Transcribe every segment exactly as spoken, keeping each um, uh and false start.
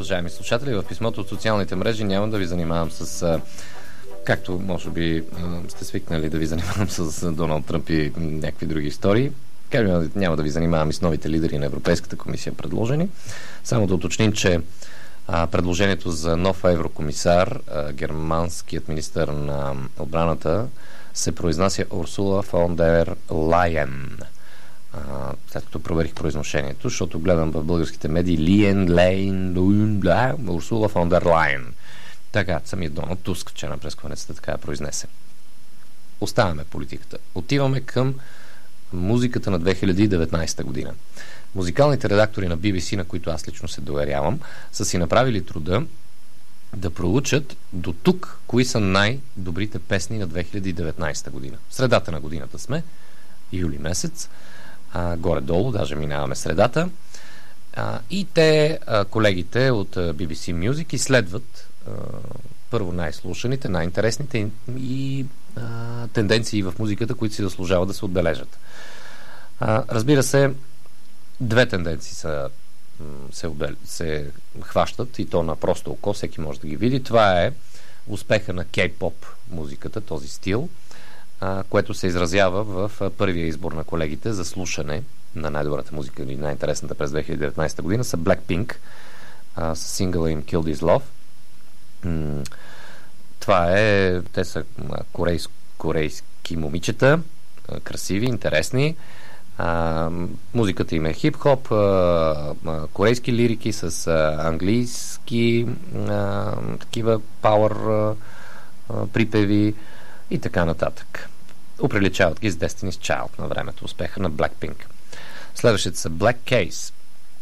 уважаеми слушатели. В писмото от социалните мрежи няма да ви занимавам с, както може би сте свикнали да ви занимавам с Доналд Тръмп и някакви други истории. Няма да ви занимавам и с новите лидери на Европейската комисия предложени. Само да уточним, че а, предложението за нов еврокомисар, а, германският министър на отбраната, се произнася Урсула фон дер Лайен. След като проверих произношението, защото гледам в българските медии Лиен, Лейн, Луин, Бла, Урсула фон дер Лайен. Така, самият Доналд Туск вчера на пресконференцията така я произнесе. Оставяме политиката. Отиваме към музиката на две хиляди и деветнадесета година. Музикалните редактори на Би Би Си, на които аз лично се доверявам, са си направили труда да проучат до тук кои са най-добрите песни на две хиляди и деветнадесета година. В средата на годината сме, юли месец, а, горе-долу, даже минаваме средата. А, и те, а, колегите от а, Би Би Си Music, изследват а, първо най-слушаните, най-интересните и, и а, тенденции в музиката, които си заслужават да се отбележат. А, разбира се, две тенденции са, се, отбел... се хващат и то на просто око, всеки може да ги види. Това е успеха на кей-поп музиката, този стил, а, което се изразява в а, първия избор на колегите за слушане на най-добрата музика или най-интересната през две хиляди и деветнадесета година са Blackpink а, с сингъла им Kill This Love. М- това е... Те са корейс, корейски момичета, а, красиви, интересни. А, музиката им е хип-хоп, а, а, корейски лирики с а, английски а, такива пауър а, а, припеви и така нататък. Оприличават ги с Destiny's Child на времето, успеха на Blackpink. Следващите са Black Case.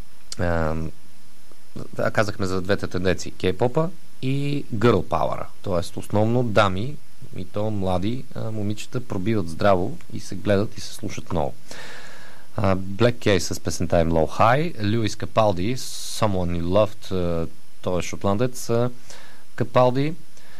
А, казахме за двете тенденции. Кей-попа и Girl Power. Тоест основно дами и то млади а, момичета пробиват здраво и се гледат и се слушат много. Uh, Black Case с песента им Low High, Луис Капалди, Someone You Loved, uh, той е шотландец, uh, Капалди,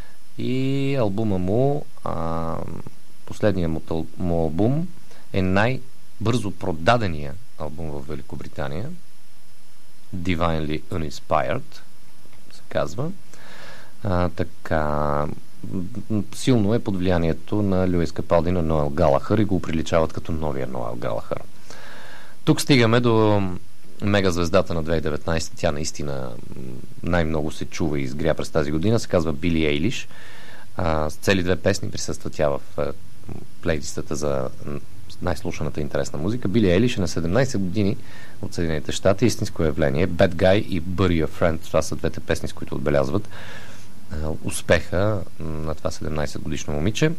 и албума му, uh, последният му, тъл, му албум е най-бързо продадения албум в Великобритания, Divinely Uninspired се казва. Uh, така силно е под влиянието на Луис Капалди на Ноел Галахър и го приличават като новия Ноел Галахър. Тук стигаме до мегазвездата на две хиляди и деветнадесета. Тя наистина най-много се чува и изгря през тази година. Се казва Били Ейлиш. А, с цели две песни присъства тя в а, плейлистата за най-слушаната интересна музика. Били Ейлиш е на седемнадесет години от Съединените щати. Истинско явление. Bad Guy и Bury Your Friend. Това са двете песни, с които отбелязват а, успеха на това седемнадесет годишно момиче.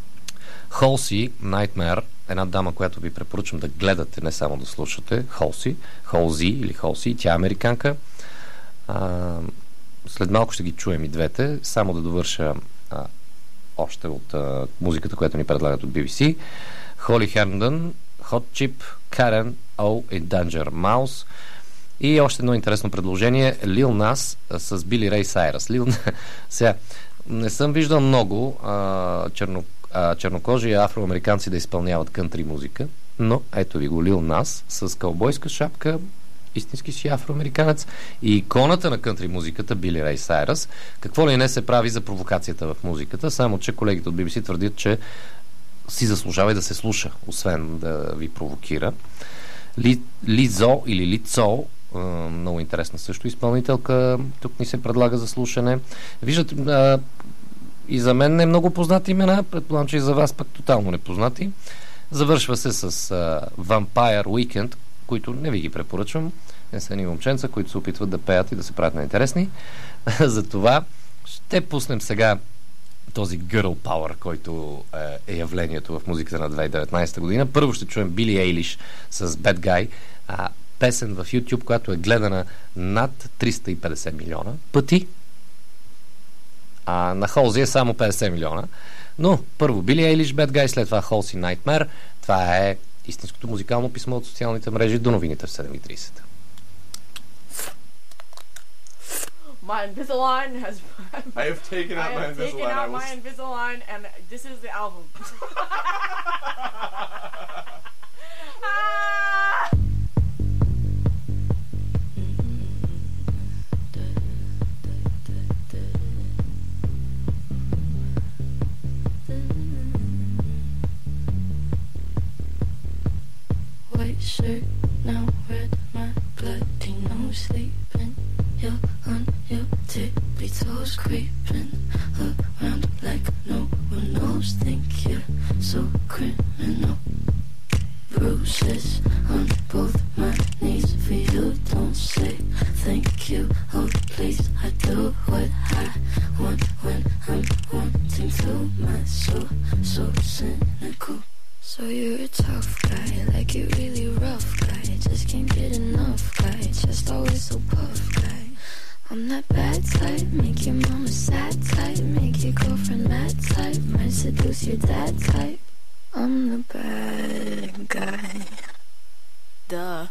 Холси, Nightmare, една дама, която ви препоръчвам да гледате, не само да слушате. Холси, Холзи или Холси, тя е американка. А, след малко ще ги чуем и двете. Само да довърша а, още от а, музиката, която ни предлагат от Би Би Си. Холи Херндън, Hot Chip, Karen O и Danger Mouse. И още едно интересно предложение. Лил Нас с Били Рей Сайрас. Лил... Сега, не съм виждал много а, черно чернокожи афроамериканци да изпълняват кънтри музика, но ето ви го Лил Нас с кълбойска шапка, истински си афроамериканец и иконата на кънтри музиката Били Рей Сайрас. Какво ли не се прави за провокацията в музиката, само че колегите от Би Би Си твърдят, че си заслужава и да се слуша, освен да ви провокира. Ли, Лизо или Лицо, много интересна също изпълнителка, тук ни се предлага за слушане. Виждате, и за мен не е много познати имена, предполагам, че и за вас пък тотално непознати. Завършва се с uh, Vampire Weekend, които не ви ги препоръчвам. Не са ни момченца, които се опитват да пеят и да се правят на интересни. Затова ще пуснем сега този Girl Power, който е, е явлението в музиката на две хиляди и деветнадесета година. Първо ще чуем Били Ейлиш с Bad Guy, а, песен в YouTube, която е гледана над триста и петдесет милиона пъти. А на Холзи е само петдесет милиона. Но първо Били Ейлиш, Bad Guy, след това Холси Nightmare. Това е истинското музикално писмо от социалните мрежи до новините в седем и тридесет. My Invisalign has... I have taken out my Invisalign. I have taken out my Invisalign and this is the album. Ah! toes creeping around like no one knows. Think you're so criminal. Bruises on both my knees for you. Don't say thank you. Oh please, I do what I want when I'm wanting to. My soul so cynical. So you're a tough guy, like you really rough guy. Just can't get enough guy, just always so puff guy. I'm that bad type, make your mama sad type, make your girlfriend mad type, might seduce your dad type. I'm the bad guy. Duh.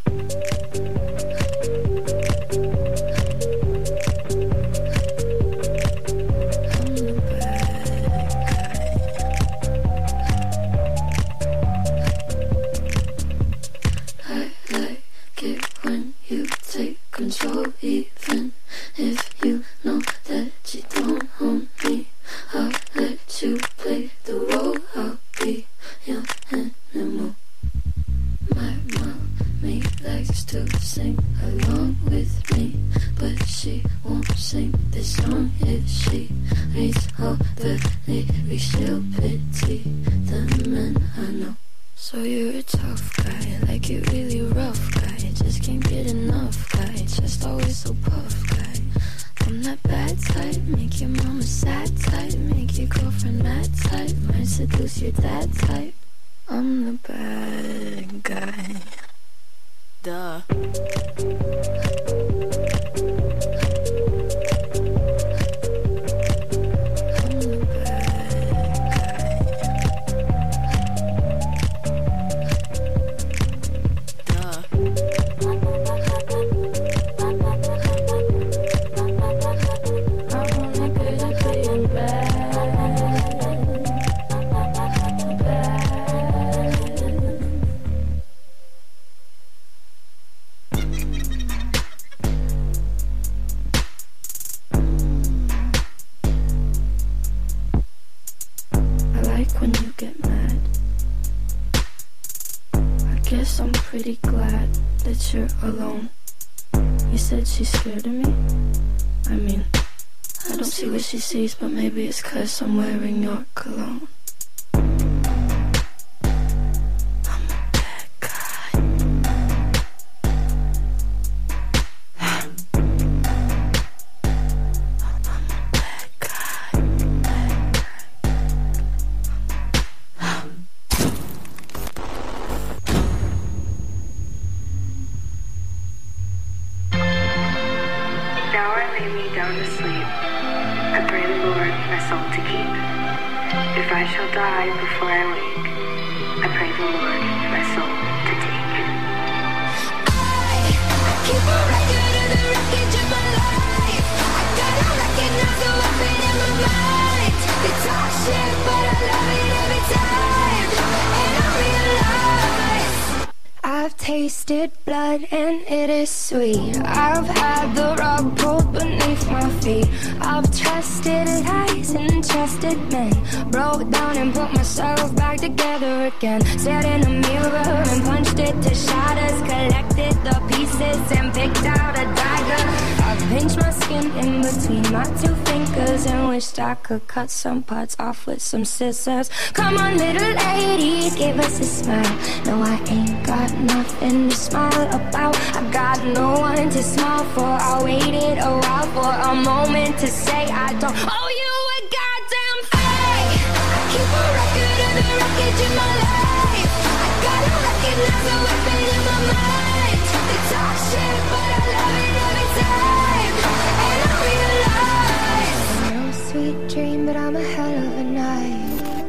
Control, even if you know that you don't own me. I'll let you play the role. I'll be your animal. My mommy likes to sing along with me, but she won't sing this song if she reads all the lyrics. She'll pity the men I know. So you're a tough guy, like you really rough guy. Just can't get enough guy, just always so puff guy. I'm that bad type, make your mama sad type, make your girlfriend mad type, might seduce your dad type. I'm the bad guy. Duh. I'm pretty glad that you're alone. You said she's scared of me? I mean, I don't see what she sees, but maybe it's 'cause I'm wearing your cologne. Tasted blood and it is sweet. I've had the rug pulled beneath my feet. I've trusted lies and trusted men. Broke down and put myself back together again. Sat in a mirror and punched it to shatters. Collected the pieces and picked out a dagger. I've pinched my skin in between my two fingers and wished I could cut some parts off with some scissors. Come on, little lady, give us a smile. No, I ain't got nothing to smile about. I got no one to smile for. I waited a while for a moment to say I don't owe you a goddamn thing. I keep a record of the wreckage in my life. I gotta recognize the weapon in my mind. They talk shit, but I love it every time. And I realize no sweet dream, but I'm a hell of a night.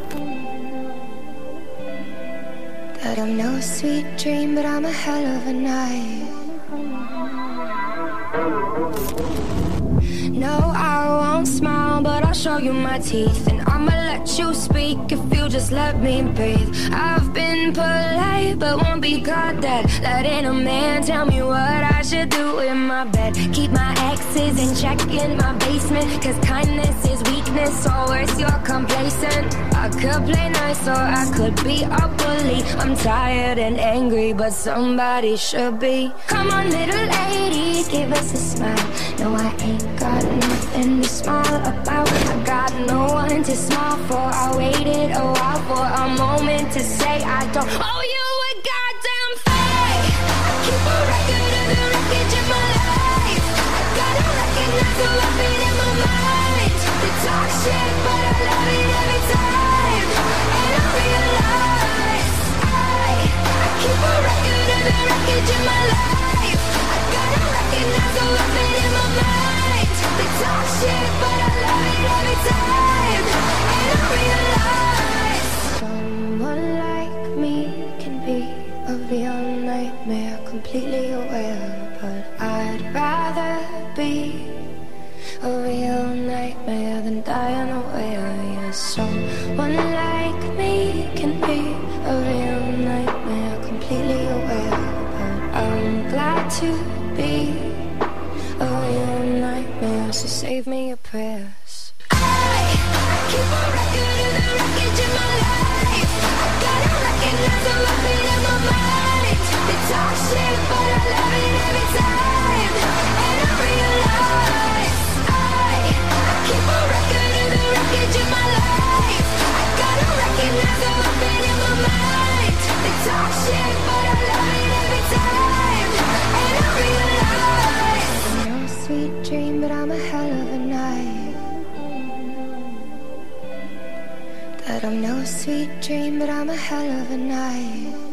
That I'm no sweet dream, but I'm a hell of a night. No, I won't smile, but I I'll show you my teeth, and I'ma let you speak if you just let me breathe. I've been polite, but won't be caught dead, letting a man tell me what I should do in my bed. Keep my exes in check in my basement, cause kindness is weakness, or worse, you're complacent. I could play nice or I could be a bully. I'm tired and angry, but somebody should be. Come on, little lady, give us a smile. No, I ain't got nothing to smile about. I got no one to smile for. I waited a while for a moment to say I don't owe you a goddamn thing. I keep a record of the wreckage in my life. I gotta recognize the weapon in my mind. They talk shit, but I love it every time. And I realize I, I keep a record of the wreckage in my life. I gotta recognize the weapon in my mind. They talk shit, but I love it every time. And I realize someone like me can be a real nightmare, completely aware. But I'd rather be a real nightmare than die unaware. Yeah, someone like me can be a real nightmare, completely aware. But I'm glad to be a real nightmare, so save me your prayers. I, I keep a record of the wreckage in my life. I gotta recognize the weapon in my mind. They talk shit, but I love it every time. And I realize I, I keep a record of the wreckage in my life. I gotta recognize the weapon in my mind. They talk shit, but I love it every time. And I realize no sweet dream, but I'm a hell of a night. That I'm no sweet dream, but I'm a hell of a night.